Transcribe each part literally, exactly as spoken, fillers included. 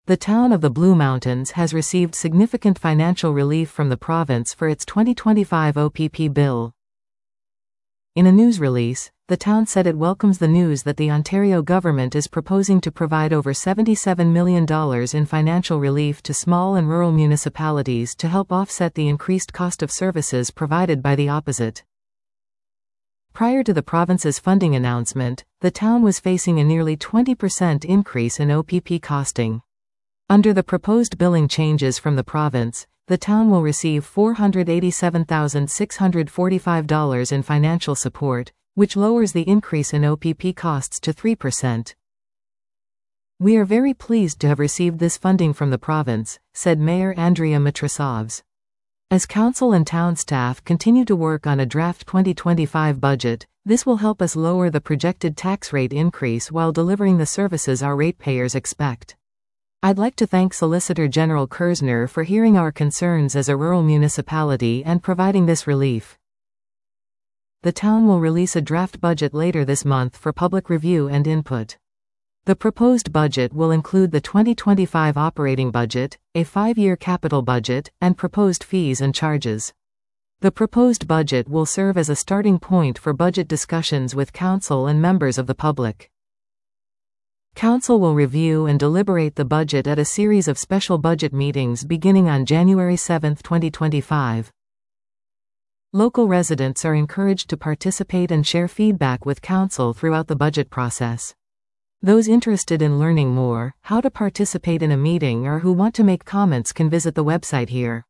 The town of the Blue Mountains has received significant financial relief from the province for its twenty twenty-five O P P bill. In a news release, the town said it welcomes the news that the Ontario government is proposing to provide over seventy-seven million dollars in financial relief to small and rural municipalities to help offset the increased cost of services provided by the opposite. Prior to the province's funding announcement, the town was facing a nearly twenty percent increase in O P P costing. Under the proposed billing changes from the province, the town will receive four hundred eighty-seven thousand six hundred forty-five dollars in financial support, which lowers the increase in O P P costs to three percent. "We are very pleased to have received this funding from the province," said Mayor Andrea Matrosovs. As council and town staff continue to work on a draft twenty twenty-five budget, this will help us lower the projected tax rate increase while delivering the services our ratepayers expect. I'd like to thank Solicitor General Kersner for hearing our concerns as a rural municipality and providing this relief. The town will release a draft budget later this month for public review and input. The proposed budget will include the twenty twenty-five operating budget, a five-year capital budget, and proposed fees and charges. The proposed budget will serve as a starting point for budget discussions with council and members of the public. Council will review and deliberate the budget at a series of special budget meetings beginning on January seventh, twenty twenty-five. Local residents are encouraged to participate and share feedback with council throughout the budget process. Those interested in learning more, how to participate in a meeting or who want to make comments can visit the website here.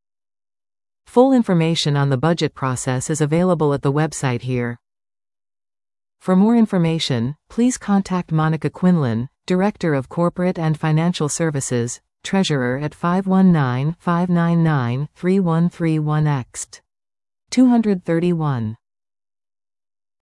Full information on the budget process is available at the website here. For more information, please contact Monica Quinlan, Director of Corporate and Financial Services, Treasurer at five one nine, five nine nine, three one three one X two thirty-one.